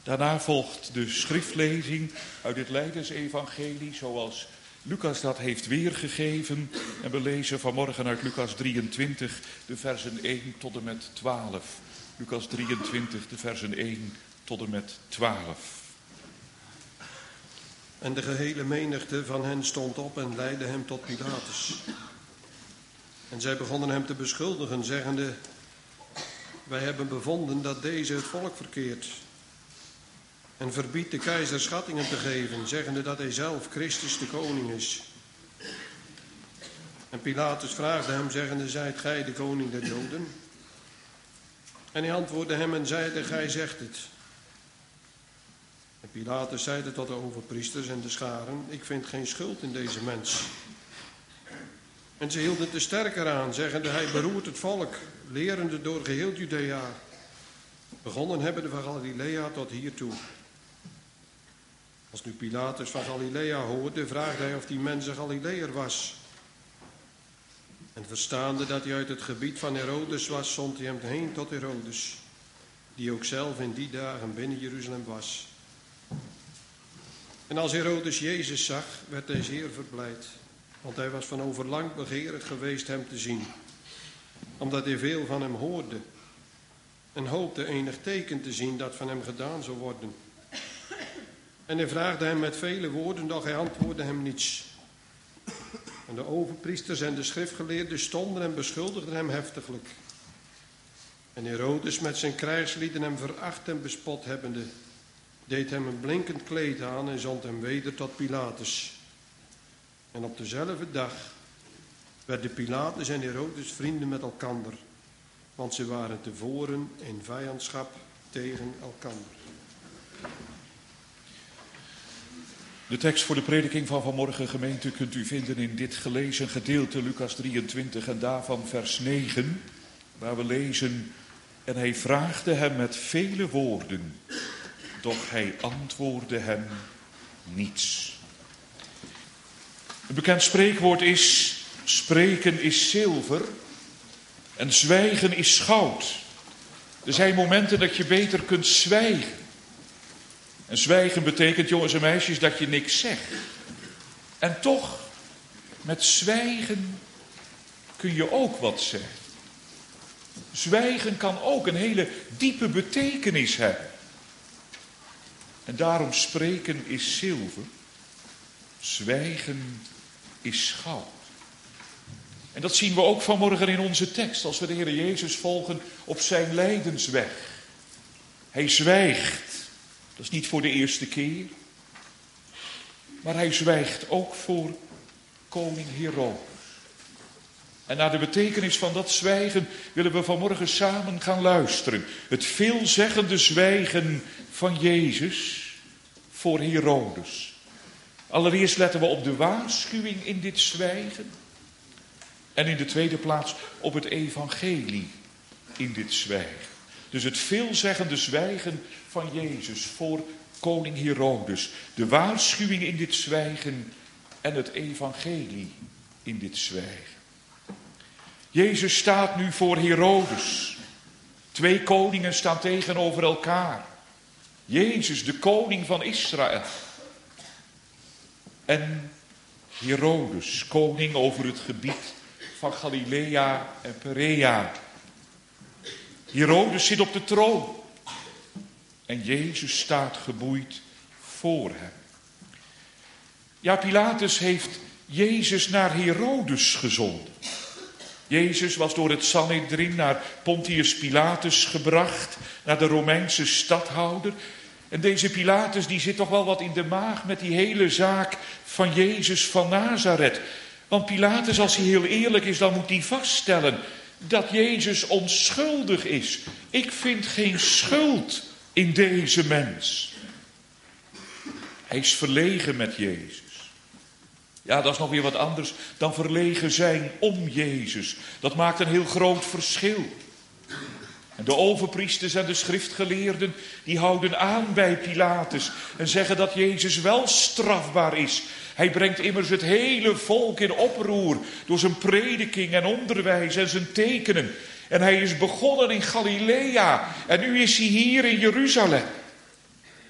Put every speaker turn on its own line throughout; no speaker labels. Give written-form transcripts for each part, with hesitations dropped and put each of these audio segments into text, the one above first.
Daarna volgt de schriftlezing uit het Lijdensevangelie zoals Lucas dat heeft weergegeven. En we lezen vanmorgen uit Lucas 23 de versen 1 tot en met 12. Lucas 23 de versen 1 tot en met 12.
En de gehele menigte van hen stond op en leidde hem tot Pilatus. En zij begonnen hem te beschuldigen, zeggende: wij hebben bevonden dat deze het volk verkeert. En verbiedt de keizer schattingen te geven, zeggende dat hij zelf Christus de koning is. En Pilatus vraagde hem, zeggende: zijt gij de koning der Joden? En hij antwoordde hem en zeide: gij zegt het. En Pilatus zeide tot de overpriesters en de scharen: ik vind geen schuld in deze mens. En ze hielden te sterker aan, zeggende: hij beroert het volk, lerende door geheel Judea. Begonnen hebben van Galilea tot hiertoe. Als nu Pilatus van Galilea hoorde, vraagde hij of die mens een Galileër was. En verstaande dat hij uit het gebied van Herodes was, zond hij hem heen tot Herodes, die ook zelf in die dagen binnen Jeruzalem was. En als Herodes Jezus zag, werd hij zeer verblijd, want hij was van overlang begeerig geweest hem te zien, omdat hij veel van hem hoorde en hoopte enig teken te zien dat van hem gedaan zou worden. En hij vraagde hem met vele woorden, doch hij antwoordde hem niets. En de overpriesters en de schriftgeleerden stonden en beschuldigden hem heftiglijk. En Herodes met zijn krijgslieden hem veracht en bespot hebbende, deed hem een blinkend kleed aan en zond hem weder tot Pilatus. En op dezelfde dag werden Pilatus en Herodes vrienden met elkander, want ze waren tevoren in vijandschap tegen elkander.
De tekst voor de prediking van vanmorgen, gemeente, kunt u vinden in dit gelezen gedeelte, Lucas 23 en daarvan vers 9, waar we lezen: en hij vraagde hem met vele woorden, doch hij antwoordde hem niets. Een bekend spreekwoord is: spreken is zilver en zwijgen is goud. Er zijn momenten dat je beter kunt zwijgen. En zwijgen betekent, jongens en meisjes, dat je niks zegt. En toch, met zwijgen kun je ook wat zeggen. Zwijgen kan ook een hele diepe betekenis hebben. En daarom spreken is zilver, zwijgen is goud. En dat zien we ook vanmorgen in onze tekst, als we de Heer Jezus volgen op zijn lijdensweg. Hij zwijgt. Dat is niet voor de eerste keer. Maar hij zwijgt ook voor koning Herodes. En naar de betekenis van dat zwijgen willen we vanmorgen samen gaan luisteren. Het veelzeggende zwijgen van Jezus voor Herodes. Allereerst letten we op de waarschuwing in dit zwijgen. En in de tweede plaats op het evangelie in dit zwijgen. Dus het veelzeggende zwijgen van Jezus voor koning Herodes. De waarschuwing in dit zwijgen en het evangelie in dit zwijgen. Jezus staat nu voor Herodes. Twee koningen staan tegenover elkaar. Jezus, de koning van Israël. En Herodes, koning over het gebied van Galilea en Perea. Herodes zit op de troon. En Jezus staat geboeid voor hem. Ja, Pilatus heeft Jezus naar Herodes gezonden. Jezus was door het Sanhedrin naar Pontius Pilatus gebracht, naar de Romeinse stadhouder. En deze Pilatus die zit toch wel wat in de maag met die hele zaak van Jezus van Nazareth. Want Pilatus, als hij heel eerlijk is, dan moet hij vaststellen dat Jezus onschuldig is. Ik vind geen schuld in deze mens. Hij is verlegen met Jezus. Ja, dat is nog weer wat anders dan verlegen zijn om Jezus. Dat maakt een heel groot verschil. En de overpriesters en de schriftgeleerden, die houden aan bij Pilatus en zeggen dat Jezus wel strafbaar is. Hij brengt immers het hele volk in oproer door zijn prediking en onderwijs en zijn tekenen. En hij is begonnen in Galilea en nu is hij hier in Jeruzalem.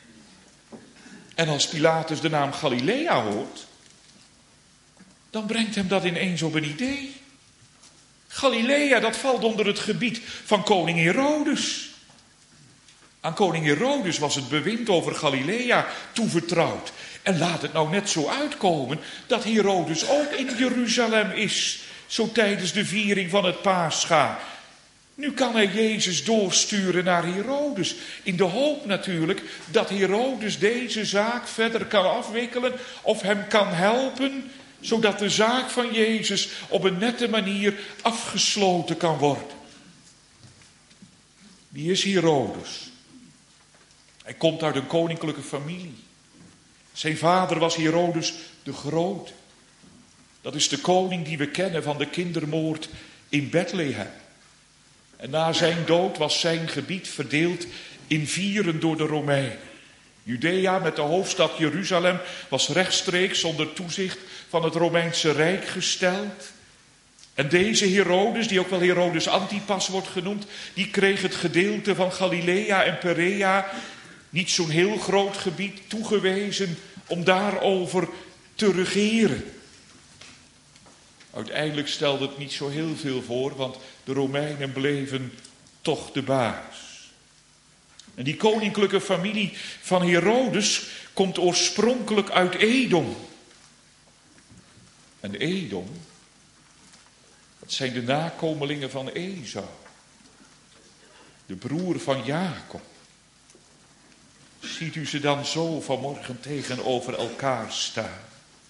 En als Pilatus de naam Galilea hoort, dan brengt hem dat ineens op een idee. Galilea, dat valt onder het gebied van koning Herodes. Aan koning Herodes was het bewind over Galilea toevertrouwd. En laat het nou net zo uitkomen dat Herodes ook in Jeruzalem is, zo tijdens de viering van het Pascha. Nu kan hij Jezus doorsturen naar Herodes, in de hoop natuurlijk dat Herodes deze zaak verder kan afwikkelen of hem kan helpen, zodat de zaak van Jezus op een nette manier afgesloten kan worden. Wie is Herodes? Hij komt uit een koninklijke familie. Zijn vader was Herodes de Grote. Dat is de koning die we kennen van de kindermoord in Bethlehem. En na zijn dood was zijn gebied verdeeld in 4 door de Romeinen. Judea met de hoofdstad Jeruzalem was rechtstreeks onder toezicht van het Romeinse Rijk gesteld. En deze Herodes, die ook wel Herodes Antipas wordt genoemd, die kreeg het gedeelte van Galilea en Perea, niet zo'n heel groot gebied, toegewezen om daarover te regeren. Uiteindelijk stelde het niet zo heel veel voor, want de Romeinen bleven toch de baas. En die koninklijke familie van Herodes komt oorspronkelijk uit Edom. En Edom, dat zijn de nakomelingen van Esau, de broer van Jacob. Ziet u ze dan zo vanmorgen tegenover elkaar staan?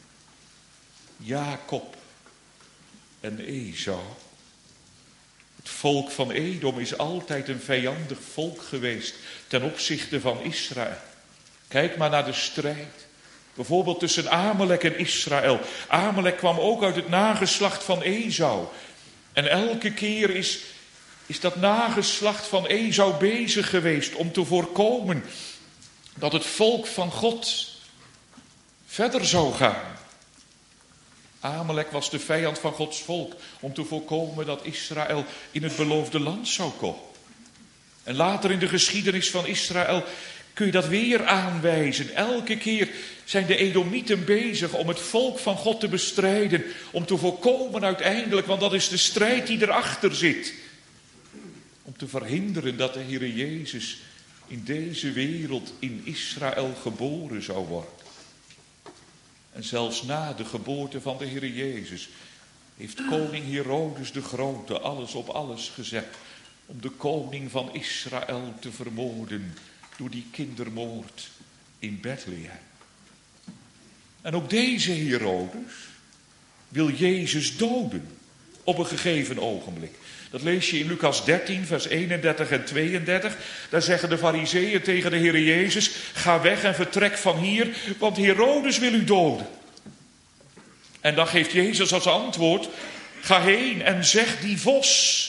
Jacob en Esau. Het volk van Edom is altijd een vijandig volk geweest ten opzichte van Israël. Kijk maar naar de strijd. Bijvoorbeeld tussen Amalek en Israël. Amalek kwam ook uit het nageslacht van Esau. En elke keer is dat nageslacht van Esau bezig geweest om te voorkomen dat het volk van God verder zou gaan. Amalek was de vijand van Gods volk om te voorkomen dat Israël in het beloofde land zou komen. En later in de geschiedenis van Israël kun je dat weer aanwijzen. Elke keer zijn de Edomieten bezig om het volk van God te bestrijden. Om te voorkomen uiteindelijk, want dat is de strijd die erachter zit. Om te verhinderen dat de Heere Jezus in deze wereld in Israël geboren zou worden. En zelfs na de geboorte van de Heere Jezus heeft koning Herodes de Grote alles op alles gezet om de koning van Israël te vermoorden door die kindermoord in Bethlehem. En ook deze Herodes wil Jezus doden op een gegeven ogenblik. Dat lees je in Lucas 13, vers 31 en 32. Daar zeggen de Farizeeën tegen de Heere Jezus: ga weg en vertrek van hier, want Herodes wil u doden. En dan geeft Jezus als antwoord: ga heen en zeg die vos.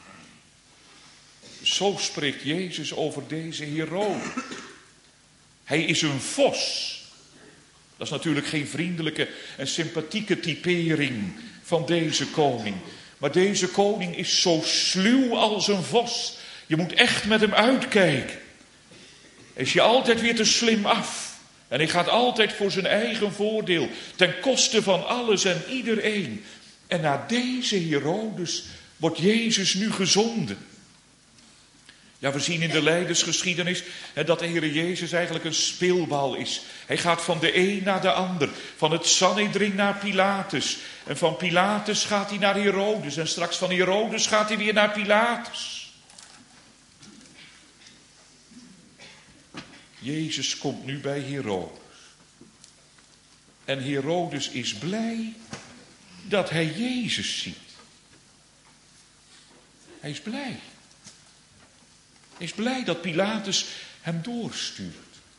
Zo spreekt Jezus over deze Herodes. Hij is een vos. Dat is natuurlijk geen vriendelijke en sympathieke typering van deze koning. Maar deze koning is zo sluw als een vos. Je moet echt met hem uitkijken. Hij is je altijd weer te slim af. En hij gaat altijd voor zijn eigen voordeel. Ten koste van alles en iedereen. En naar deze Herodes wordt Jezus nu gezonden. Ja, we zien in de lijdensgeschiedenis dat de Heere Jezus eigenlijk een speelbal is. Hij gaat van de een naar de ander. Van het Sanhedrin naar Pilatus. En van Pilatus gaat hij naar Herodes. En straks van Herodes gaat hij weer naar Pilatus. Jezus komt nu bij Herodes. En Herodes is blij dat hij Jezus ziet. Hij is blij. Hij is blij dat Pilatus hem doorstuurt.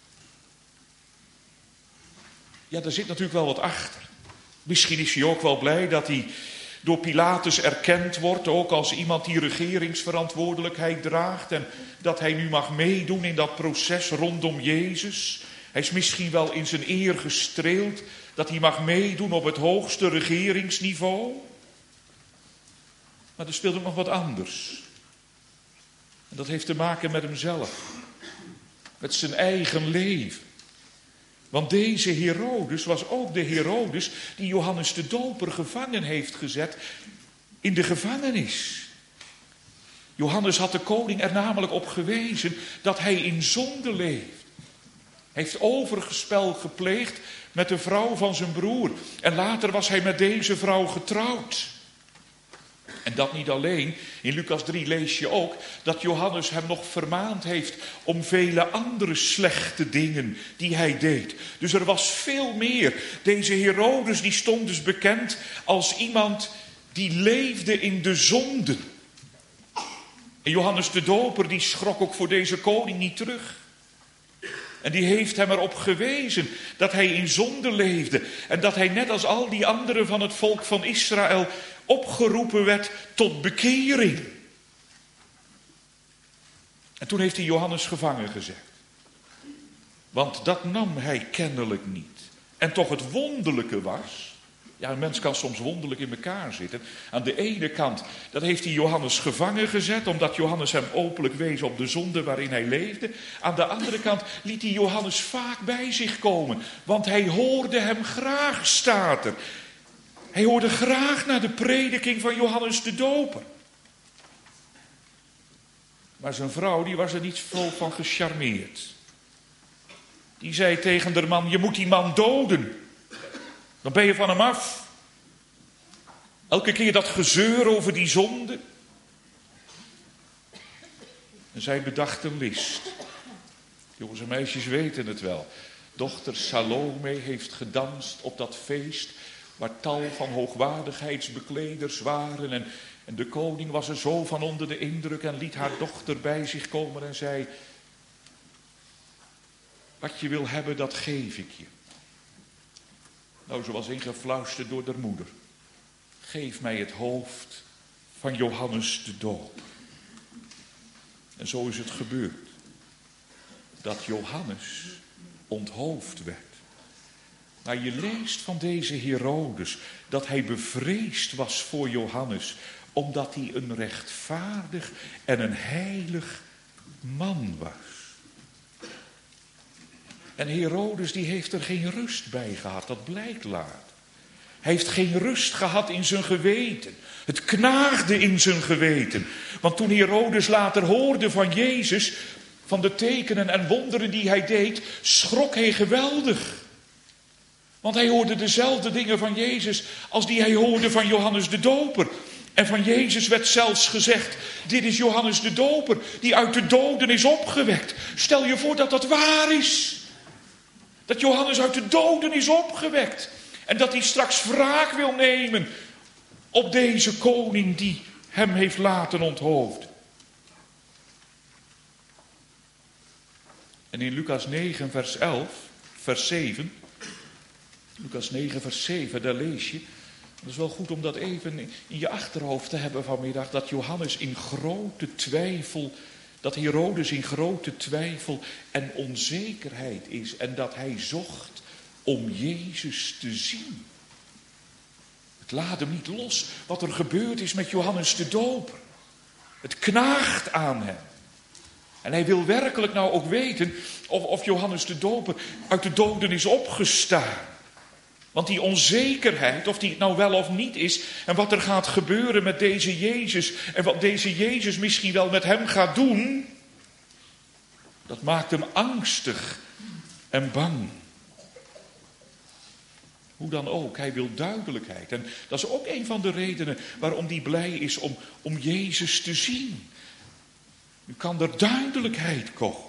Ja, daar zit natuurlijk wel wat achter. Misschien is hij ook wel blij dat hij door Pilatus erkend wordt, ook als iemand die regeringsverantwoordelijkheid draagt, en dat hij nu mag meedoen in dat proces rondom Jezus. Hij is misschien wel in zijn eer gestreeld dat hij mag meedoen op het hoogste regeringsniveau. Maar er speelt ook nog wat anders. En dat heeft te maken met hemzelf. Met zijn eigen leven. Want deze Herodes was ook de Herodes die Johannes de Doper gevangen heeft gezet in de gevangenis. Johannes had de koning er namelijk op gewezen dat hij in zonde leeft. Hij heeft overspel gepleegd met de vrouw van zijn broer. En later was hij met deze vrouw getrouwd. En dat niet alleen. In Lucas 3 lees je ook dat Johannes hem nog vermaand heeft om vele andere slechte dingen die hij deed. Dus er was veel meer. Deze Herodes die stond dus bekend als iemand die leefde in de zonde. En Johannes de Doper die schrok ook voor deze koning niet terug. En die heeft hem erop gewezen dat hij in zonde leefde. En dat hij net als al die anderen van het volk van Israël opgeroepen werd tot bekering. En toen heeft hij Johannes gevangen gezet. Want dat nam hij kennelijk niet. En toch het wonderlijke was. Ja, een mens kan soms wonderlijk in elkaar zitten. Aan de ene kant, dat heeft hij Johannes gevangen gezet, omdat Johannes hem openlijk wees op de zonde waarin hij leefde. Aan de andere kant liet hij Johannes vaak bij zich komen, want hij hoorde hem graag, staat er. Hij hoorde graag naar de prediking van Johannes de Doper. Maar zijn vrouw, die was er niet zo van gecharmeerd. Die zei tegen de man, je moet die man doden. Dan ben je van hem af. Elke keer dat gezeur over die zonde. En zij bedacht een list. Jongens en meisjes weten het wel. Dochter Salome heeft gedanst op dat feest waar tal van hoogwaardigheidsbekleders waren. En de koning was er zo van onder de indruk en liet haar dochter bij zich komen en zei: wat je wil hebben, dat geef ik je. Nou, ze was ingefluisterd door haar moeder. Geef mij het hoofd van Johannes de Doper. En zo is het gebeurd. Dat Johannes onthoofd werd. Maar je leest van deze Herodes dat hij bevreesd was voor Johannes, omdat hij een rechtvaardig en een heilig man was. En Herodes die heeft er geen rust bij gehad, dat blijkt later. Hij heeft geen rust gehad in zijn geweten. Het knaagde in zijn geweten. Want toen Herodes later hoorde van Jezus, van de tekenen en wonderen die hij deed, schrok hij geweldig. Want hij hoorde dezelfde dingen van Jezus als die hij hoorde van Johannes de Doper. En van Jezus werd zelfs gezegd: dit is Johannes de Doper die uit de doden is opgewekt. Stel je voor dat dat waar is. Dat Johannes uit de doden is opgewekt. En dat hij straks wraak wil nemen op deze koning die hem heeft laten onthoofden. En in Lucas 9 vers 11, vers 7... Lucas 9 vers 7, daar lees je. Het is wel goed om dat even in je achterhoofd te hebben vanmiddag. Dat Johannes in grote twijfel, dat Herodes in grote twijfel en onzekerheid is. En dat hij zocht om Jezus te zien. Het laat hem niet los wat er gebeurd is met Johannes de Doper. Het knaagt aan hem. En hij wil werkelijk nou ook weten of Johannes de Doper uit de doden is opgestaan. Want die onzekerheid, of die het nou wel of niet is, en wat er gaat gebeuren met deze Jezus, en wat deze Jezus misschien wel met hem gaat doen, dat maakt hem angstig en bang. Hoe dan ook, hij wil duidelijkheid. En dat is ook een van de redenen waarom hij blij is om Jezus te zien. Nu kan er duidelijkheid komen.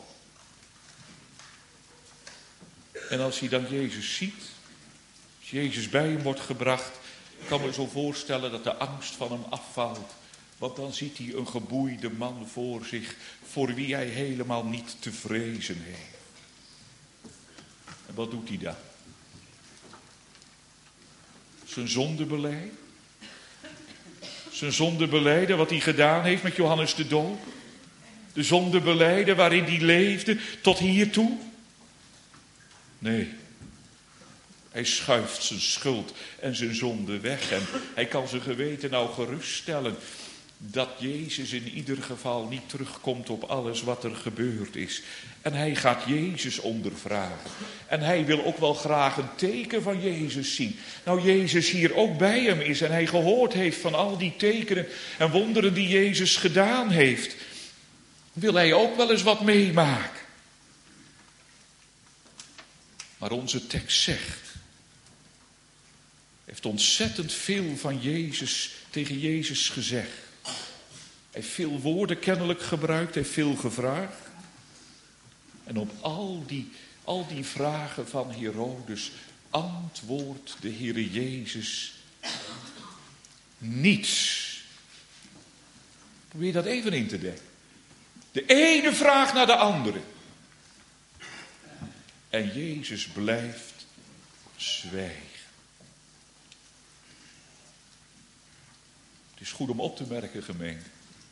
En als hij dan Jezus ziet, als Jezus bij hem wordt gebracht, kan me zo voorstellen dat de angst van hem afvalt. Want dan ziet hij een geboeide man voor zich, voor wie hij helemaal niet te vrezen heeft. En wat doet hij dan? Zijn zonde belijden. Zijn zonde belijden, wat hij gedaan heeft met Johannes de Doper. De zonde belijden waarin hij leefde tot hiertoe. Nee. Hij schuift zijn schuld en zijn zonde weg. En hij kan zijn geweten nou geruststellen. dat Jezus in ieder geval niet terugkomt op alles wat er gebeurd is. En hij gaat Jezus ondervragen. En hij wil ook wel graag een teken van Jezus zien. Nou, Jezus hier ook bij hem is en hij gehoord heeft van al die tekenen en wonderen die Jezus gedaan heeft, wil hij ook wel eens wat meemaken. Maar onze tekst zegt, heeft ontzettend veel van Jezus tegen Jezus gezegd. Hij heeft veel woorden kennelijk gebruikt, heeft veel gevraagd. En op al die vragen van Herodes antwoordt de Heere Jezus niets. Probeer dat even in te denken. De ene vraag naar de andere. En Jezus blijft zwijgen. Het is goed om op te merken, gemeente,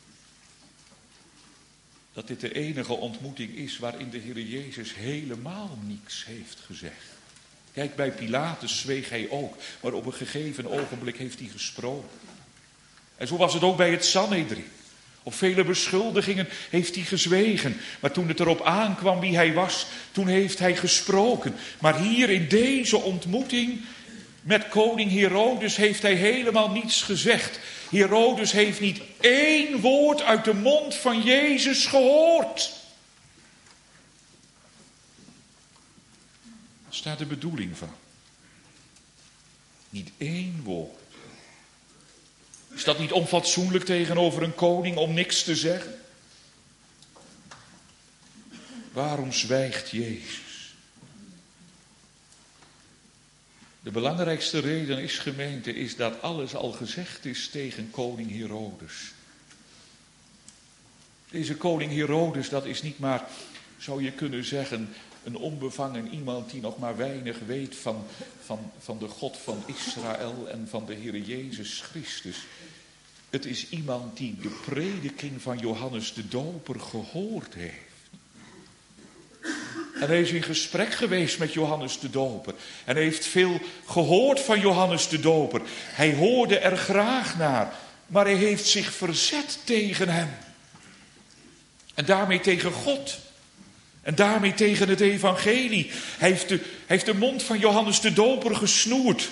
dat dit de enige ontmoeting is waarin de Heer Jezus helemaal niets heeft gezegd. Kijk, bij Pilatus zweeg hij ook, maar op een gegeven ogenblik heeft hij gesproken. En zo was het ook bij het Sanhedrin. Op vele beschuldigingen heeft hij gezwegen. Maar toen het erop aankwam wie hij was, toen heeft hij gesproken. Maar hier in deze ontmoeting met koning Herodes heeft hij helemaal niets gezegd. Herodes heeft niet één woord uit de mond van Jezus gehoord. Daar staat de bedoeling van. Niet één woord. Is dat niet onfatsoenlijk tegenover een koning om niks te zeggen? Waarom zwijgt Jezus? De belangrijkste reden is, gemeente, is dat alles al gezegd is tegen koning Herodes. Deze koning Herodes, dat is niet maar, zou je kunnen zeggen, een onbevangen iemand die nog maar weinig weet van de God van Israël en van de Heer Jezus Christus. Het is iemand die de prediking van Johannes de Doper gehoord heeft. En hij is in gesprek geweest met Johannes de Doper. En hij heeft veel gehoord van Johannes de Doper. Hij hoorde er graag naar. Maar hij heeft zich verzet tegen hem. En daarmee tegen God. En daarmee tegen het evangelie. Hij heeft de mond van Johannes de Doper gesnoerd.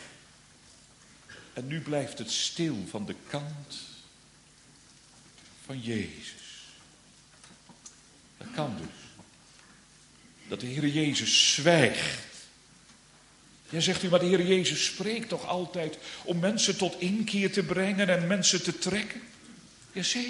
En nu blijft het stil van de kant van Jezus. Dat kan dus. Dat de Heer Jezus zwijgt. Ja, zegt u, maar de Heer Jezus spreekt toch altijd om mensen tot inkeer te brengen en mensen te trekken? Jazeker.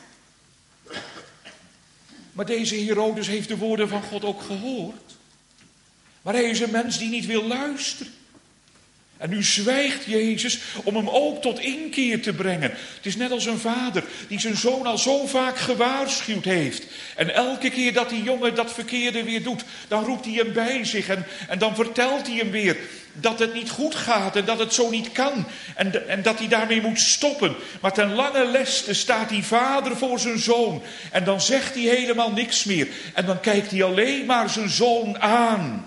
Maar deze Herodes heeft de woorden van God ook gehoord. Maar hij is een mens die niet wil luisteren. En nu zwijgt Jezus om hem ook tot inkeer te brengen. Het is net als een vader die zijn zoon al zo vaak gewaarschuwd heeft. En elke keer dat die jongen dat verkeerde weer doet, dan roept hij hem bij zich. En dan vertelt hij hem weer dat het niet goed gaat en dat het zo niet kan. En dat hij daarmee moet stoppen. Maar ten lange leste staat die vader voor zijn zoon. En dan zegt hij helemaal niks meer. En dan kijkt hij alleen maar zijn zoon aan.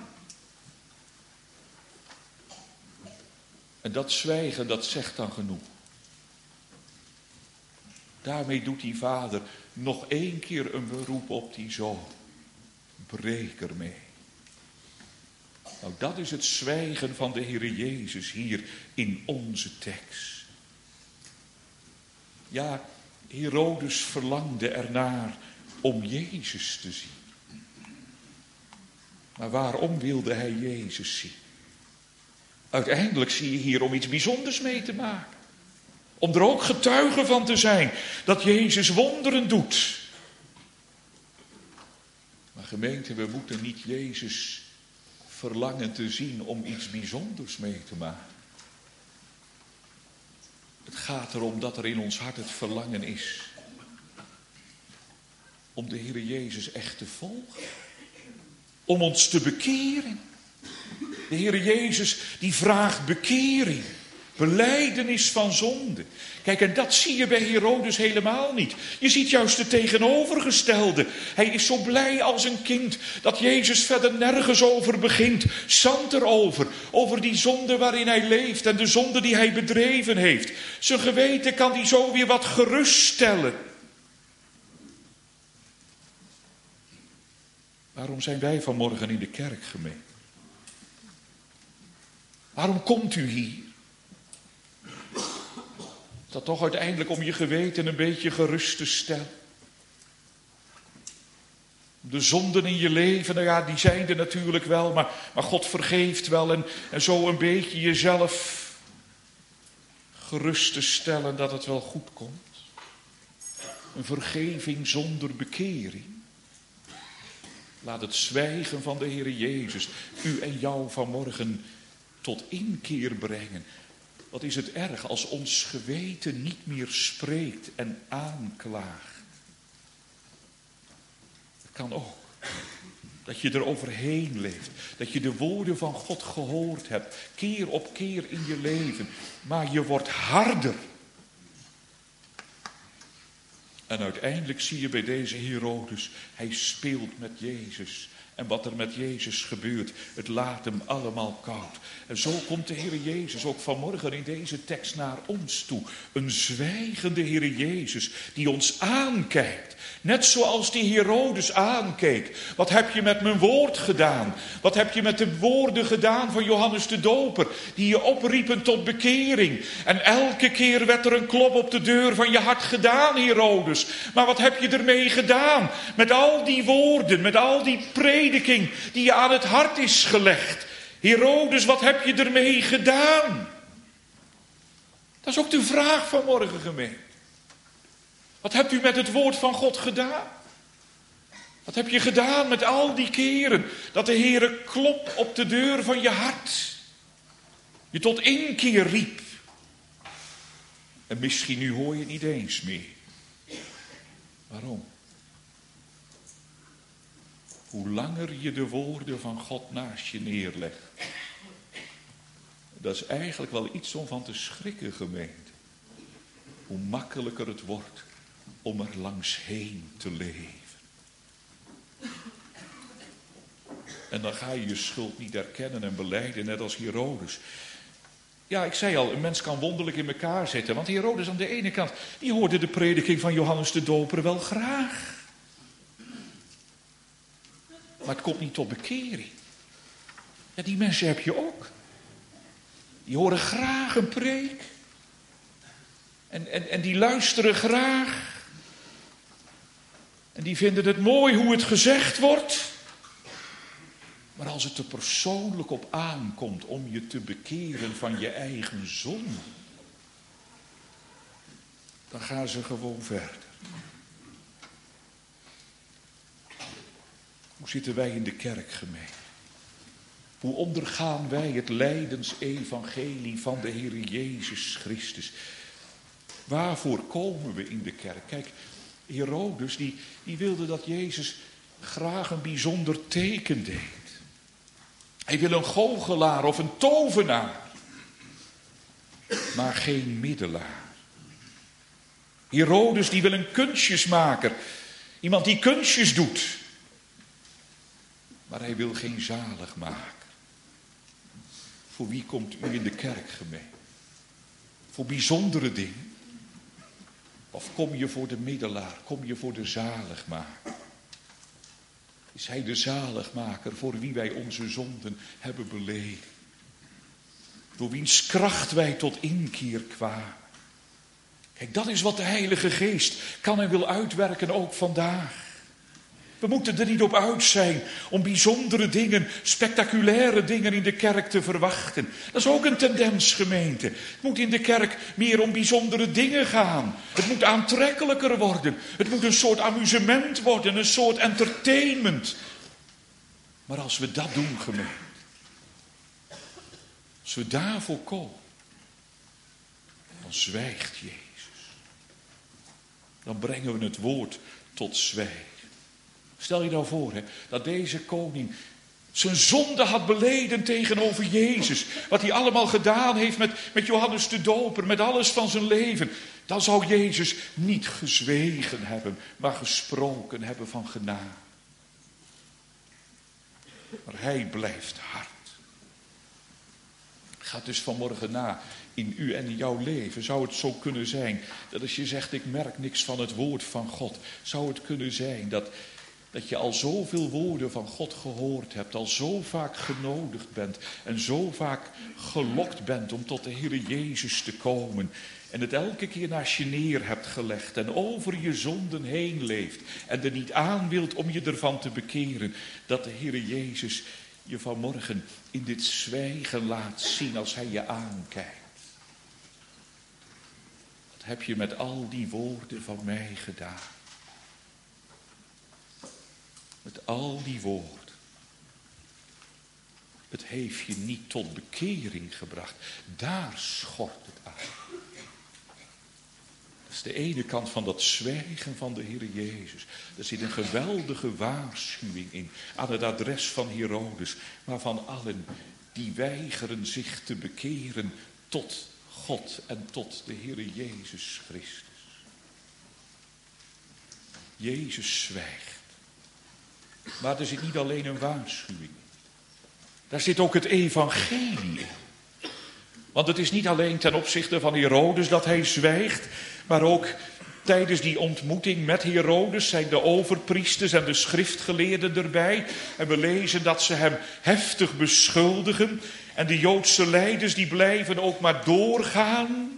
En dat zwijgen, dat zegt dan genoeg. Daarmee doet die vader nog 1 keer een beroep op die zoon. Breek ermee. Nou, dat is het zwijgen van de Heer Jezus hier in onze tekst. Ja, Herodes verlangde ernaar om Jezus te zien. Maar waarom wilde hij Jezus zien? Uiteindelijk zie je hier om iets bijzonders mee te maken. Om er ook getuige van te zijn dat Jezus wonderen doet. Maar gemeente, we moeten niet Jezus verlangen te zien om iets bijzonders mee te maken. Het gaat erom dat er in ons hart het verlangen is om de Heer Jezus echt te volgen. Om ons te bekeren. De Heer Jezus die vraagt bekering. Belijdenis van zonde. Kijk, en dat zie je bij Herodes helemaal niet. Je ziet juist het tegenovergestelde. Hij is zo blij als een kind dat Jezus verder nergens over begint. Zand erover, over die zonde waarin hij leeft en de zonde die hij bedreven heeft. Zijn geweten kan hij zo weer wat geruststellen. Waarom zijn wij vanmorgen in de kerk, gemeente? Waarom komt u hier? Is dat toch uiteindelijk om je geweten een beetje gerust te stellen? De zonden in je leven, nou ja, die zijn er natuurlijk wel, maar God vergeeft wel. En zo een beetje jezelf gerust te stellen dat het wel goed komt. Een vergeving zonder bekering. Laat het zwijgen van de Heer Jezus u en jou vanmorgen tot inkeer brengen. Wat is het erg als ons geweten niet meer spreekt en aanklaagt. Het kan ook. Dat je er overheen leeft. Dat je de woorden van God gehoord hebt. Keer op keer in je leven. Maar je wordt harder. En uiteindelijk zie je bij deze Herodes. Hij speelt met Jezus. En wat er met Jezus gebeurt, het laat hem allemaal koud. En zo komt de Heer Jezus ook vanmorgen in deze tekst naar ons toe. Een zwijgende Heer Jezus die ons aankijkt. Net zoals die Herodes aankeek. Wat heb je met mijn woord gedaan? Wat heb je met de woorden gedaan van Johannes de Doper? Die je opriepen tot bekering. En elke keer werd er een klop op de deur van je hart gedaan, Herodes. Maar wat heb je ermee gedaan? Met al die woorden, met al die prediking die je aan het hart is gelegd. Herodes, wat heb je ermee gedaan? Dat is ook de vraag van morgen, gemeente. Wat hebt u met het woord van God gedaan? Wat heb je gedaan met al die keren dat de Heere klop op de deur van je hart? Je tot inkeer riep. En misschien nu hoor je het niet eens meer. Waarom? Hoe langer je de woorden van God naast je neerlegt. Dat is eigenlijk wel iets om van te schrikken, gemeente. Hoe makkelijker het wordt om er langs heen te leven. En dan ga je je schuld niet erkennen en belijden, net als Herodes. Ja, ik zei al, een mens kan wonderlijk in elkaar zitten. Want Herodes aan de ene kant, die hoorde de prediking van Johannes de Doper wel graag. Maar het komt niet tot bekering. Ja, die mensen heb je ook. Die horen graag een preek. En die luisteren graag. En die vinden het mooi hoe het gezegd wordt. Maar als het er persoonlijk op aankomt om je te bekeren van je eigen zonde, dan gaan ze gewoon verder. Hoe zitten wij in de kerk, gemeente? Hoe ondergaan wij het lijdensevangelie van de Heer Jezus Christus? Waarvoor komen we in de kerk? Kijk, Herodes die wilde dat Jezus graag een bijzonder teken deed. Hij wil een goochelaar of een tovenaar. Maar geen middelaar. Herodes die wil een kunstjesmaker. Iemand die kunstjes doet. Maar hij wil geen zaligmaker. Voor wie komt u in de kerk, gemeente? Voor bijzondere dingen? Of kom je voor de middelaar? Kom je voor de zaligmaker? Is hij de zaligmaker voor wie wij onze zonden hebben beleden? Door wiens kracht wij tot inkeer kwamen. Kijk, dat is wat de Heilige Geest kan en wil uitwerken ook vandaag. We moeten er niet op uit zijn om bijzondere dingen, spectaculaire dingen in de kerk te verwachten. Dat is ook een tendens, gemeente. Het moet in de kerk meer om bijzondere dingen gaan. Het moet aantrekkelijker worden. Het moet een soort amusement worden, een soort entertainment. Maar als we dat doen, gemeente, als we daarvoor komen, dan zwijgt Jezus. Dan brengen we het woord tot zwijgen. Stel je nou voor dat deze koning zijn zonde had beleden tegenover Jezus, wat hij allemaal gedaan heeft met Johannes de Doper, met alles van zijn leven, dan zou Jezus niet gezwegen hebben, maar gesproken hebben van genade. Maar hij blijft hard. Gaat dus vanmorgen na in u en in jouw leven. Zou het zo kunnen zijn dat als je zegt, ik merk niks van het woord van God, zou het kunnen zijn dat je al zoveel woorden van God gehoord hebt, al zo vaak genodigd bent en zo vaak gelokt bent om tot de Heere Jezus te komen en het elke keer naast je neer hebt gelegd en over je zonden heen leeft en er niet aan wilt om je ervan te bekeren, dat de Heere Jezus je vanmorgen in dit zwijgen laat zien als hij je aankijkt. Wat heb je met al die woorden van mij gedaan? Met al die woorden. Het heeft je niet tot bekering gebracht. Daar schort het aan. Dat is de ene kant van dat zwijgen van de Heer Jezus. Er zit een geweldige waarschuwing in. Aan het adres van Herodes. Maar van allen die weigeren zich te bekeren tot God en tot de Heer Jezus Christus. Jezus zwijgt. Maar er zit niet alleen een waarschuwing in. Daar zit ook het evangelie in. Want het is niet alleen ten opzichte van Herodes dat hij zwijgt, maar ook tijdens die ontmoeting met Herodes zijn de overpriesters en de schriftgeleerden erbij. En we lezen dat ze hem heftig beschuldigen. En de Joodse leiders die blijven ook maar doorgaan.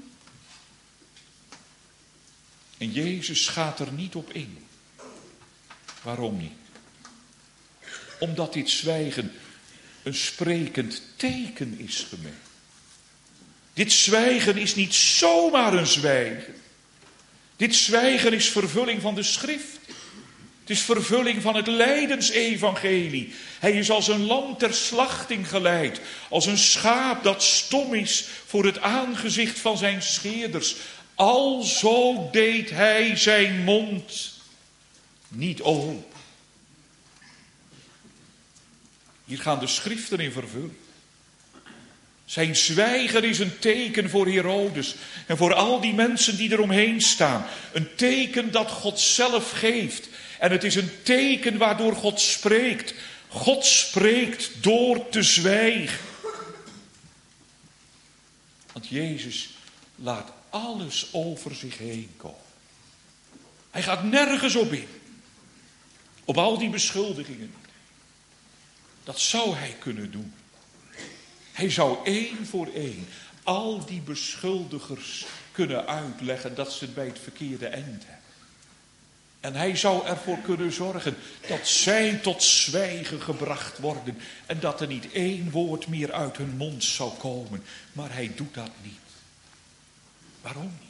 En Jezus gaat er niet op in. Waarom niet? Omdat dit zwijgen een sprekend teken is gemeen. Dit zwijgen is niet zomaar een zwijgen. Dit zwijgen is vervulling van de schrift. Het is vervulling van het lijdensevangelie. Hij is als een lam ter slachting geleid. Als een schaap dat stom is voor het aangezicht van zijn scheerders. Alzo deed hij zijn mond niet open. Hier gaan de schriften in vervulling. Zijn zwijgen is een teken voor Herodes en voor al die mensen die eromheen staan. Een teken dat God zelf geeft. En het is een teken waardoor God spreekt. God spreekt door te zwijgen. Want Jezus laat alles over zich heen komen. Hij gaat nergens op in. Op al die beschuldigingen. Dat zou hij kunnen doen. Hij zou één voor één al die beschuldigers kunnen uitleggen dat ze het bij het verkeerde eind hebben. En hij zou ervoor kunnen zorgen dat zij tot zwijgen gebracht worden en dat er niet één woord meer uit hun mond zou komen. Maar hij doet dat niet. Waarom niet?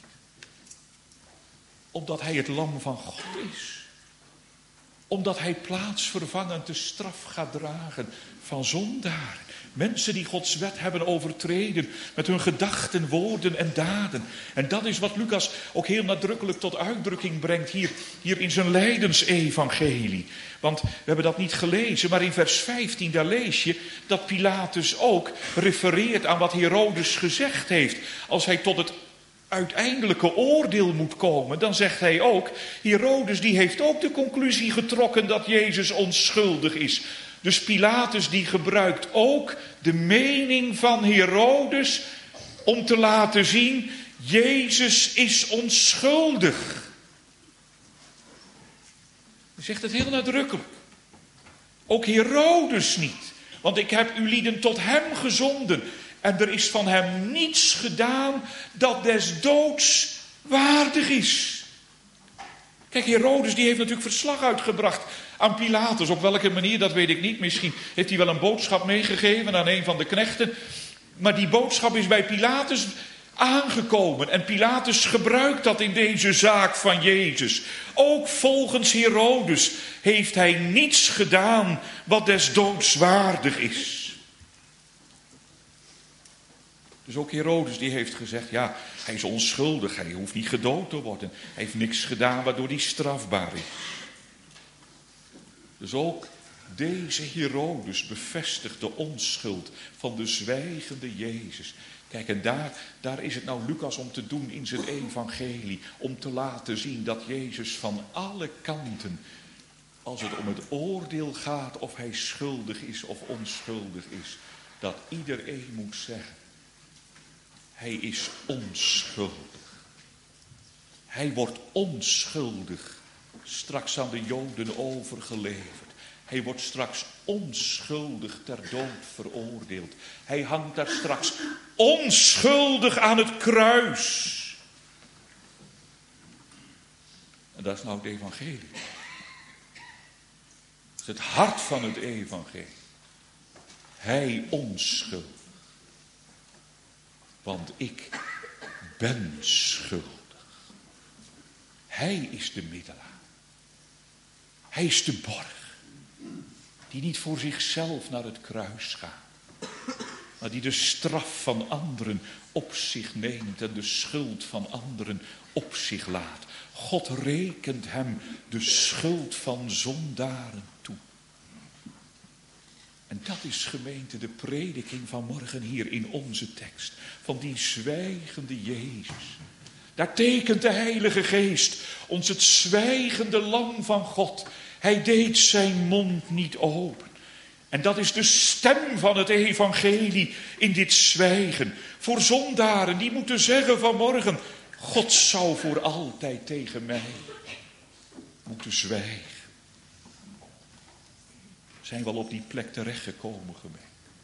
Omdat hij het lam van God is. Omdat hij plaatsvervangend de straf gaat dragen van zondaren. Mensen die Gods wet hebben overtreden met hun gedachten, woorden en daden. En dat is wat Lucas ook heel nadrukkelijk tot uitdrukking brengt hier in zijn lijdensevangelie. Want we hebben dat niet gelezen, maar in vers 15 daar lees je dat Pilatus ook refereert aan wat Herodes gezegd heeft. Als hij tot het uiteindelijke oordeel moet komen, dan zegt hij ook, Herodes die heeft ook de conclusie getrokken dat Jezus onschuldig is. Dus Pilatus die gebruikt ook de mening van Herodes om te laten zien, Jezus is onschuldig. Hij zegt het heel nadrukkelijk. Ook Herodes niet, want ik heb u lieden tot hem gezonden. En er is van hem niets gedaan dat des doods waardig is. Kijk, Herodes die heeft natuurlijk verslag uitgebracht aan Pilatus. Op welke manier, dat weet ik niet. Misschien heeft hij wel een boodschap meegegeven aan een van de knechten. Maar die boodschap is bij Pilatus aangekomen. En Pilatus gebruikt dat in deze zaak van Jezus. Ook volgens Herodes heeft hij niets gedaan wat des doods waardig is. Dus ook Herodes die heeft gezegd, ja, hij is onschuldig, hij hoeft niet gedood te worden. Hij heeft niks gedaan waardoor hij strafbaar is. Dus ook Deze Herodes bevestigt de onschuld van de zwijgende Jezus. Kijk, en daar is het nou Lucas om te doen in zijn evangelie. Om te laten zien dat Jezus van alle kanten, als het om het oordeel gaat of hij schuldig is of onschuldig is, dat iedereen moet zeggen: hij is onschuldig. Hij wordt onschuldig straks aan de Joden overgeleverd. Hij wordt straks onschuldig ter dood veroordeeld. Hij hangt daar straks onschuldig aan het kruis. En dat is nou het evangelie. Dat is het hart van het evangelie. Hij onschuldig. Want ik ben schuldig. Hij is de middelaar. Hij is de borg. Die niet voor zichzelf naar het kruis gaat. Maar die de straf van anderen op zich neemt en de schuld van anderen op zich laat. God rekent hem de schuld van zondaren toe. En dat is, gemeente, de prediking van morgen hier in onze tekst. Van die zwijgende Jezus. Daar tekent de Heilige Geest ons het zwijgende lam van God. Hij deed zijn mond niet open. En dat is de stem van het evangelie in dit zwijgen. Voor zondaren die moeten zeggen vanmorgen: God zou voor altijd tegen mij moeten zwijgen. Zijn we al op die plek terechtgekomen, gemeente?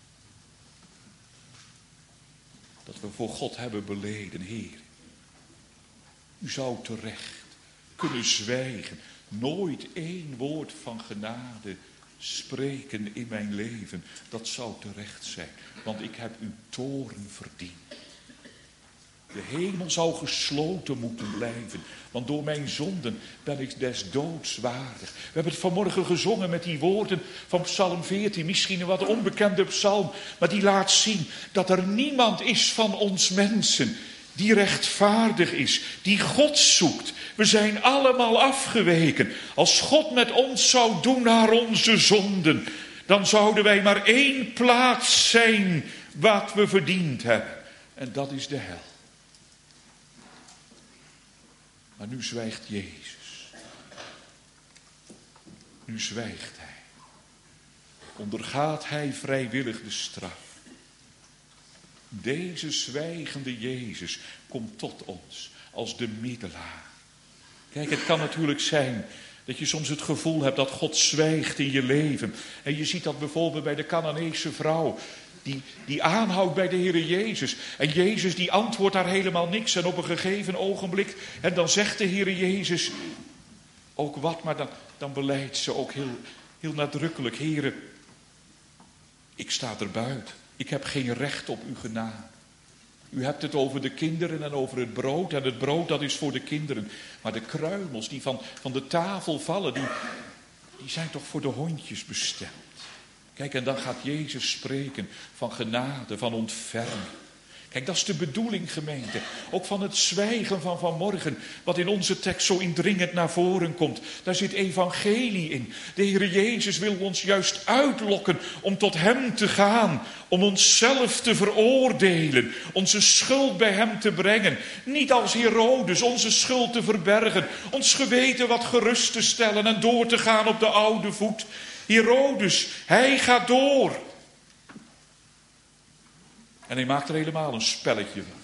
Dat we voor God hebben beleden: Heer, u zou terecht kunnen zwijgen. Nooit één woord van genade spreken in mijn leven. Dat zou terecht zijn. Want ik heb uw toorn verdiend. De hemel zou gesloten moeten blijven. Want door mijn zonden ben ik des doods waardig. We hebben het vanmorgen gezongen met die woorden van Psalm 14. Misschien een wat onbekende psalm. Maar die laat zien dat er niemand is van ons mensen die rechtvaardig is, die God zoekt. We zijn allemaal afgeweken. Als God met ons zou doen naar onze zonden, dan zouden wij maar één plaats zijn wat we verdiend hebben. En dat is de hel. Maar nu zwijgt Jezus. Nu zwijgt hij. Ondergaat hij vrijwillig de straf. Deze zwijgende Jezus komt tot ons als de middelaar. Kijk, het kan natuurlijk zijn dat je soms het gevoel hebt dat God zwijgt in je leven. En je ziet dat bijvoorbeeld bij de Canaanese vrouw, die aanhoudt bij de Heere Jezus. En Jezus die antwoordt daar helemaal niks. En op een gegeven ogenblik, en dan zegt de Heere Jezus ook wat, maar dan beleidt ze ook heel nadrukkelijk: Heere, ik sta er buiten. Ik heb geen recht op uw genade. U hebt het over de kinderen en over het brood. En het brood, dat is voor de kinderen. Maar de kruimels die van de tafel vallen, die zijn toch voor de hondjes bestemd. Kijk, en dan gaat Jezus spreken van genade, van ontferming. Kijk, dat is de bedoeling, gemeente. Ook van het zwijgen van vanmorgen, wat in onze tekst zo indringend naar voren komt. Daar zit evangelie in. De Heer Jezus wil ons juist uitlokken om tot hem te gaan. Om onszelf te veroordelen. Onze schuld bij hem te brengen. Niet als Herodes onze schuld te verbergen. Ons geweten wat gerust te stellen en door te gaan op de oude voet. Herodes, hij gaat door. En hij maakt er helemaal een spelletje van.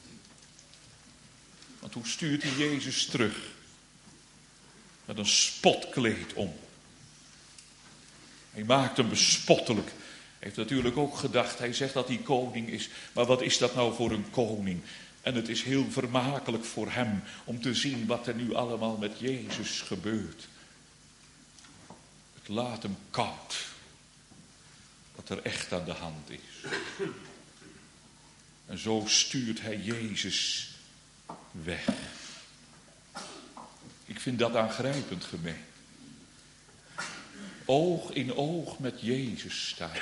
Want hoe stuurt hij Jezus terug? Met een spotkleed om. Hij maakt hem bespottelijk. Hij heeft natuurlijk ook gedacht, hij zegt dat hij koning is. Maar wat is dat nou voor een koning? En het is heel vermakelijk voor hem om te zien wat er nu allemaal met Jezus gebeurt. Het laat hem koud. Wat er echt aan de hand is. En zo stuurt hij Jezus weg. Ik vind dat aangrijpend, gemeente. Oog in oog met Jezus staan.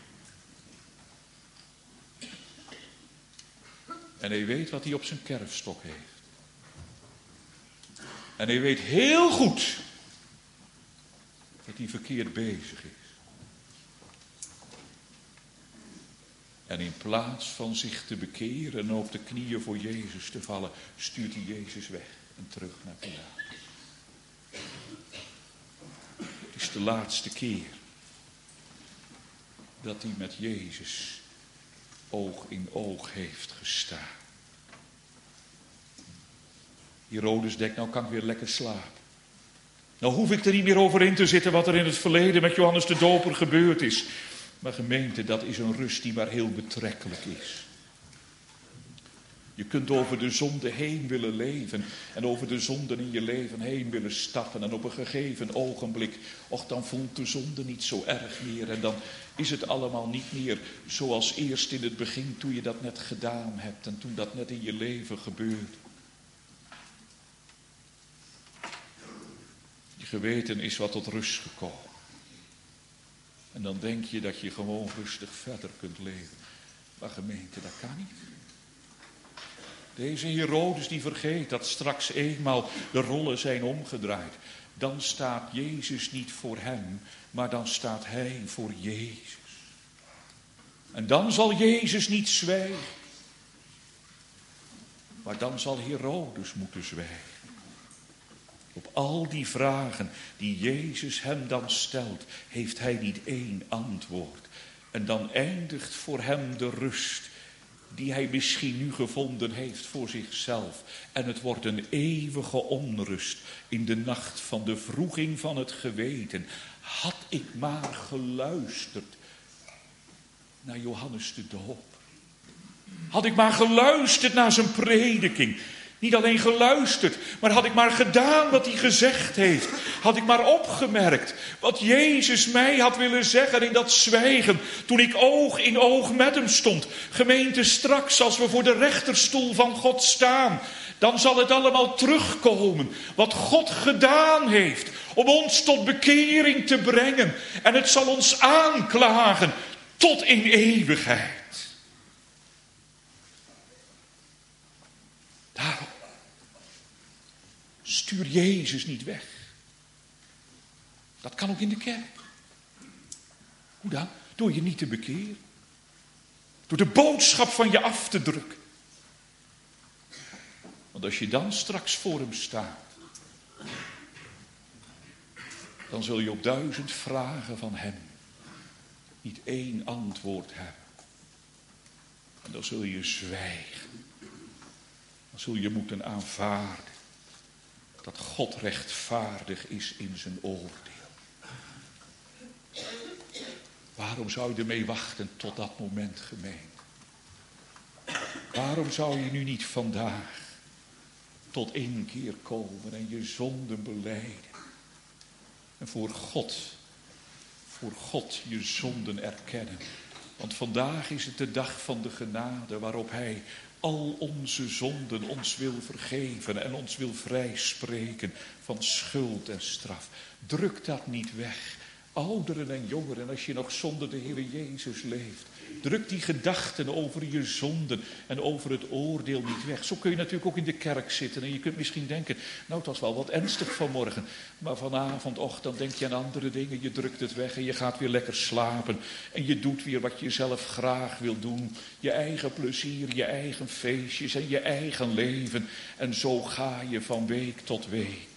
En hij weet wat hij op zijn kerfstok heeft. En hij weet heel goed dat hij verkeerd bezig is. En in plaats van zich te bekeren en op de knieën voor Jezus te vallen, stuurt hij Jezus weg en terug naar Pilatus. Het is de laatste keer dat hij met Jezus oog in oog heeft gestaan. Herodes denkt, nou kan ik weer lekker slapen. Nou hoef ik er niet meer over in te zitten wat er in het verleden met Johannes de Doper gebeurd is. Maar gemeente, dat is een rust die maar heel betrekkelijk is. Je kunt over de zonde heen willen leven en over de zonden in je leven heen willen stappen. En op een gegeven ogenblik, dan voelt de zonde niet zo erg meer. En dan is het allemaal niet meer zoals eerst in het begin toen je dat net gedaan hebt en toen dat net in je leven gebeurde. Je geweten is wat tot rust gekomen. En dan denk je dat je gewoon rustig verder kunt leven. Maar gemeente, dat kan niet. Deze Herodes die vergeet dat straks eenmaal de rollen zijn omgedraaid. Dan staat Jezus niet voor hem, maar dan staat hij voor Jezus. En dan zal Jezus niet zwijgen. Maar dan zal Herodes moeten zwijgen. Op al die vragen die Jezus hem dan stelt, heeft hij niet één antwoord. En dan eindigt voor hem de rust die hij misschien nu gevonden heeft voor zichzelf. En het wordt een eeuwige onrust in de nacht van de wroeging van het geweten. Had ik maar geluisterd naar Johannes de Doper. Had ik maar geluisterd naar zijn prediking. Niet alleen geluisterd, maar had ik maar gedaan wat hij gezegd heeft. Had ik maar opgemerkt wat Jezus mij had willen zeggen in dat zwijgen. Toen ik oog in oog met hem stond. Gemeente, straks als we voor de rechterstoel van God staan. Dan zal het allemaal terugkomen. Wat God gedaan heeft om ons tot bekering te brengen. En het zal ons aanklagen tot in eeuwigheid. Daarom, stuur Jezus niet weg. Dat kan ook in de kerk. Hoe dan? Door je niet te bekeren. Door de boodschap van je af te drukken. Want als je dan straks voor hem staat, dan zul je op 1000 vragen van hem niet één antwoord hebben. En dan zul je zwijgen. Dan zul je moeten aanvaarden dat God rechtvaardig is in zijn oordeel. Waarom zou je ermee wachten tot dat moment, gemeente? Waarom zou je nu niet vandaag tot inkeer komen en je zonden belijden? En voor God je zonden erkennen. Want vandaag is het de dag van de genade waarop hij al onze zonden ons wil vergeven en ons wil vrijspreken van schuld en straf. Druk dat niet weg. Ouderen en jongeren, als je nog zonder de Heer Jezus leeft. Druk die gedachten over je zonden en over het oordeel niet weg. Zo kun je natuurlijk ook in de kerk zitten. En je kunt misschien denken, nou het was wel wat ernstig vanmorgen. Maar vanavond, dan denk je aan andere dingen. Je drukt het weg en je gaat weer lekker slapen. En je doet weer wat je zelf graag wil doen. Je eigen plezier, je eigen feestjes en je eigen leven. En zo ga je van week tot week.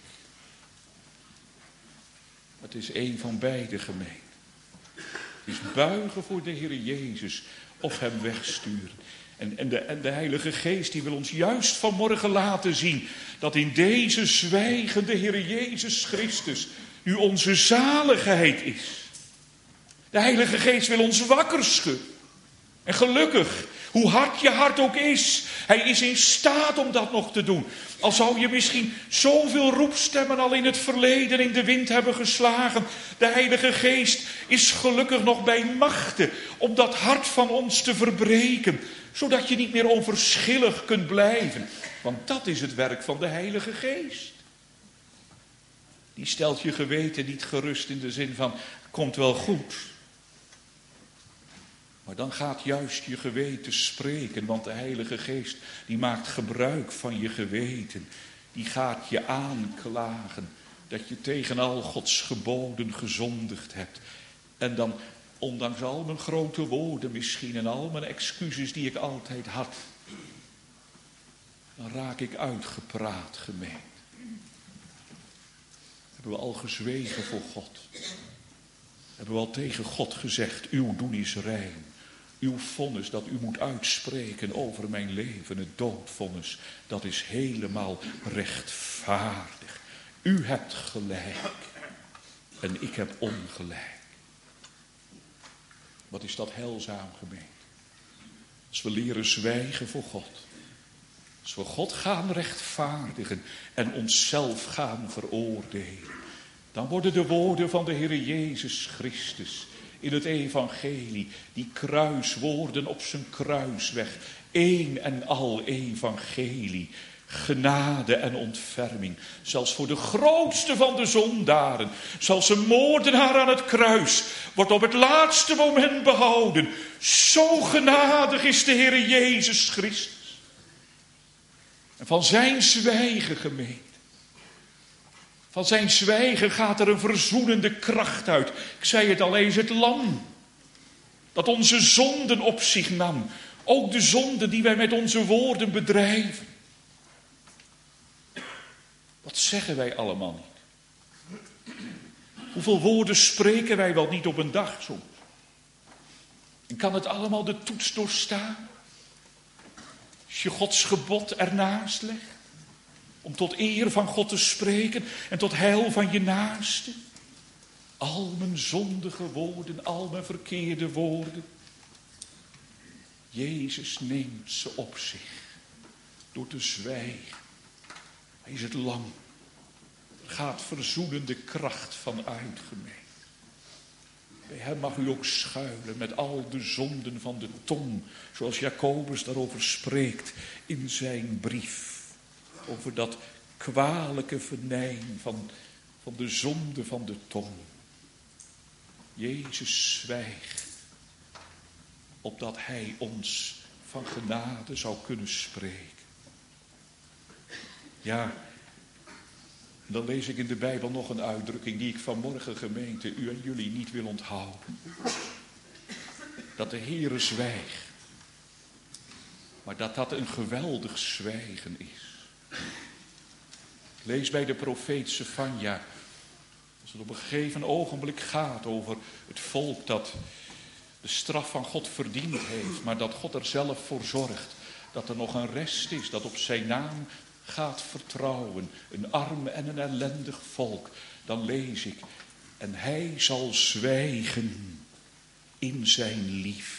Het is een van beide, gemeente. Het is buigen voor de Heer Jezus of hem wegsturen. En de Heilige Geest die wil ons juist vanmorgen laten zien dat in deze zwijgende Heer Jezus Christus nu onze zaligheid is. De Heilige Geest wil ons wakker schudden. En gelukkig, hoe hard je hart ook is, hij is in staat om dat nog te doen. Al zou je misschien zoveel roepstemmen al in het verleden in de wind hebben geslagen. De Heilige Geest is gelukkig nog bij machten om dat hart van ons te verbreken. Zodat je niet meer onverschillig kunt blijven. Want dat is het werk van de Heilige Geest. Die stelt je geweten niet gerust in de zin van, komt wel goed. Maar dan gaat juist je geweten spreken, want de Heilige Geest die maakt gebruik van je geweten. Die gaat je aanklagen dat je tegen al Gods geboden gezondigd hebt. En dan ondanks al mijn grote woorden misschien en al mijn excuses die ik altijd had, dan raak ik uitgepraat, gemeente. Hebben we al gezwegen voor God? Hebben we al tegen God gezegd, uw doen is rein. Uw vonnis dat u moet uitspreken over mijn leven, het doodvonnis, dat is helemaal rechtvaardig. U hebt gelijk en ik heb ongelijk. Wat is dat heilzaam, gemeente? Als we leren zwijgen voor God. Als we God gaan rechtvaardigen en onszelf gaan veroordelen. Dan worden de woorden van de Heer Jezus Christus in het evangelie, die kruiswoorden op zijn kruisweg, één en al evangelie, genade en ontferming, zelfs voor de grootste van de zondaren, zelfs een moordenaar aan het kruis, wordt op het laatste moment behouden. Zo genadig is de Heer Jezus Christus. En van zijn zwijgen, gemeente, van zijn zwijgen gaat er een verzoenende kracht uit. Ik zei het al eens, het lam dat onze zonden op zich nam. Ook de zonden die wij met onze woorden bedrijven. Wat zeggen wij allemaal niet? Hoeveel woorden spreken wij wel niet op een dag soms? En kan het allemaal de toets doorstaan? Als je Gods gebod ernaast legt. Om tot eer van God te spreken en tot heil van je naaste. Al mijn zondige woorden, al mijn verkeerde woorden. Jezus neemt ze op zich. Door te zwijgen. Hij is het lam. Er gaat verzoenende kracht van uit, gemeente. Bij hem mag u ook schuilen met al de zonden van de tong. Zoals Jacobus daarover spreekt in zijn brief. Over dat kwalijke venijn van de zonde van de tong. Jezus zwijgt, opdat hij ons van genade zou kunnen spreken. Ja, dan lees ik in de Bijbel nog een uitdrukking die ik vanmorgen, gemeente, u en jullie niet wil onthouden. Dat de Heere zwijgt, maar dat een geweldig zwijgen is. Lees bij de profeet Sefanja, als het op een gegeven ogenblik gaat over het volk dat de straf van God verdiend heeft, maar dat God er zelf voor zorgt, dat er nog een rest is, dat op zijn naam gaat vertrouwen, een arm en een ellendig volk, dan lees ik, en hij zal zwijgen in zijn liefde.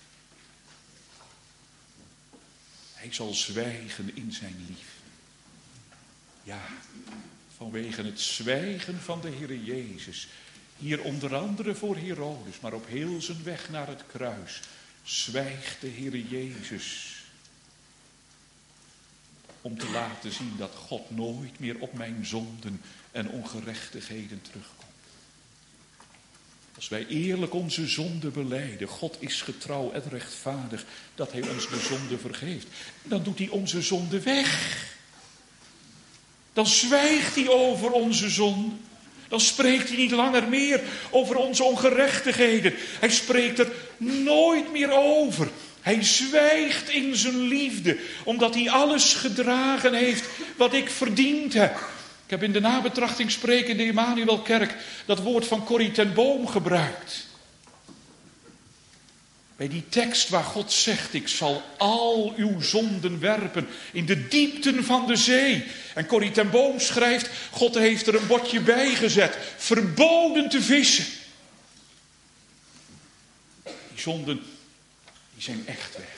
Hij zal zwijgen in zijn liefde. Ja, vanwege het zwijgen van de Heer Jezus. Hier onder andere voor Herodes, maar op heel zijn weg naar het kruis. Zwijgt de Heer Jezus. Om te laten zien dat God nooit meer op mijn zonden en ongerechtigheden terugkomt. Als wij eerlijk onze zonden belijden, God is getrouw en rechtvaardig dat hij ons de zonde vergeeft. Dan doet hij onze zonde weg. Dan zwijgt hij over onze zonde. Dan spreekt hij niet langer meer over onze ongerechtigheden. Hij spreekt er nooit meer over. Hij zwijgt in zijn liefde, omdat hij alles gedragen heeft wat ik verdiend heb. Ik heb in de nabetrachting spreken in de Emmanuelkerk dat woord van Corrie ten Boom gebruikt. Bij die tekst waar God zegt, ik zal al uw zonden werpen in de diepten van de zee. En Corrie ten Boom schrijft, God heeft er een bordje bij gezet, verboden te vissen. Die zonden, die zijn echt weg.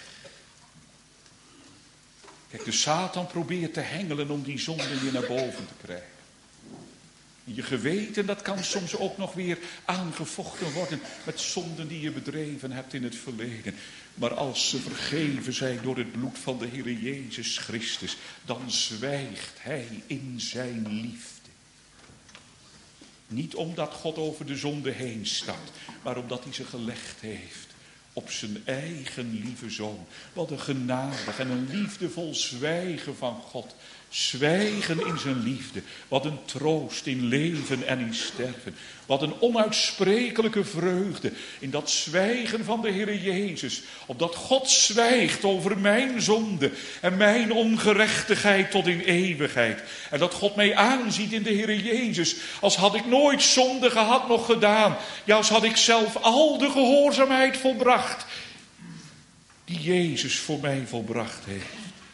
Kijk, de Satan probeert te hengelen om die zonden weer naar boven te krijgen. Je geweten, dat kan soms ook nog weer aangevochten worden met zonden die je bedreven hebt in het verleden. Maar als ze vergeven zijn door het bloed van de Heer Jezus Christus, dan zwijgt hij in zijn liefde. Niet omdat God over de zonde heen stapt, maar omdat hij ze gelegd heeft op zijn eigen lieve zoon. Wat een genadig en een liefdevol zwijgen van God. Zwijgen in zijn liefde. Wat een troost in leven en in sterven. Wat een onuitsprekelijke vreugde in dat zwijgen van de Heere Jezus. Opdat God zwijgt over mijn zonde en mijn ongerechtigheid tot in eeuwigheid. En dat God mij aanziet in de Heere Jezus. Als had ik nooit zonde gehad nog gedaan. Ja, als had ik zelf al de gehoorzaamheid volbracht die Jezus voor mij volbracht heeft.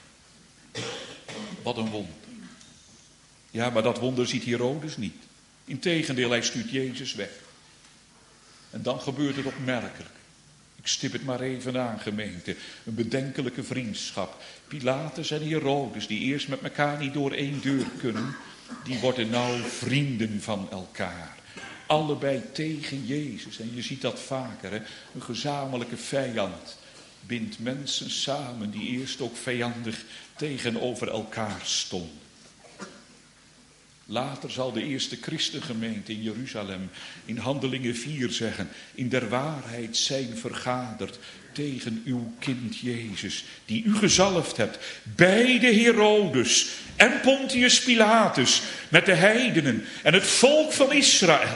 Wat een wonder. Ja, maar dat wonder ziet Herodes niet. Integendeel, hij stuurt Jezus weg. En dan gebeurt het opmerkelijk. Ik stip het maar even aan, gemeente. Een bedenkelijke vriendschap. Pilatus en Herodes, die eerst met elkaar niet door één deur kunnen, die worden nou vrienden van elkaar. Allebei tegen Jezus. En je ziet dat vaker, hè? Een gezamenlijke vijand bindt mensen samen die eerst ook vijandig tegenover elkaar stonden. Later zal de eerste christengemeente in Jeruzalem in Handelingen 4 zeggen: in der waarheid zijn vergaderd tegen uw kind Jezus, die u gezalfd hebt, bij de Herodes en Pontius Pilatus, met de heidenen en het volk van Israël.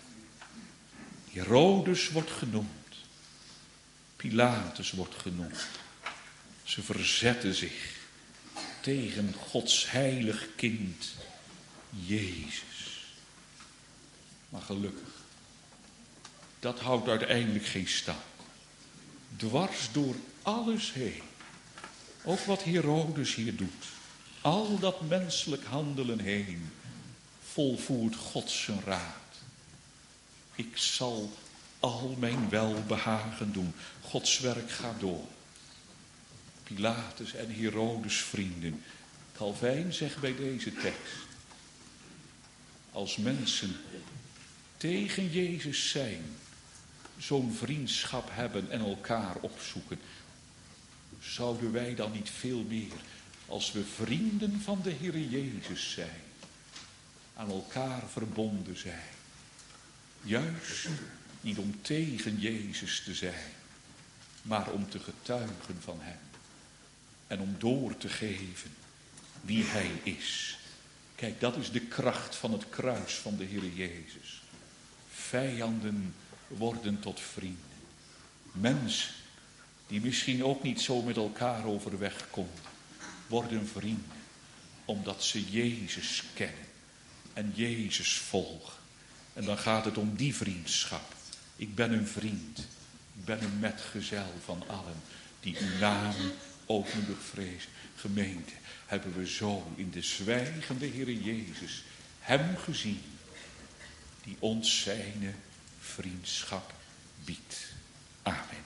Herodes wordt genoemd. Pilatus wordt genoemd. Ze verzetten zich tegen Gods heilig kind Jezus. Maar gelukkig, dat houdt uiteindelijk geen stand. Dwars door alles heen, ook wat Herodes hier doet, al dat menselijk handelen heen, volvoert God zijn raad. Ik zal al mijn welbehagen doen. Gods werk gaat door. Pilatus en Herodes vrienden. Calvijn zegt bij deze tekst: als mensen tegen Jezus zijn, zo'n vriendschap hebben en elkaar opzoeken, zouden wij dan niet veel meer, als we vrienden van de Heere Jezus zijn, aan elkaar verbonden zijn. Juist niet om tegen Jezus te zijn, maar om te getuigen van hem. En om door te geven wie hij is. Kijk, dat is de kracht van het kruis van de Heere Jezus. Vijanden worden tot vrienden. Mensen die misschien ook niet zo met elkaar overweg konden, worden vrienden. Omdat ze Jezus kennen en Jezus volgen. En dan gaat het om die vriendschap. Ik ben een vriend. Ik ben een metgezel van allen die uw naam ootmoedig vrezen. Gemeente, hebben we zo in de zwijgende Heere Jezus hem gezien, die ons zijne vriendschap biedt. Amen.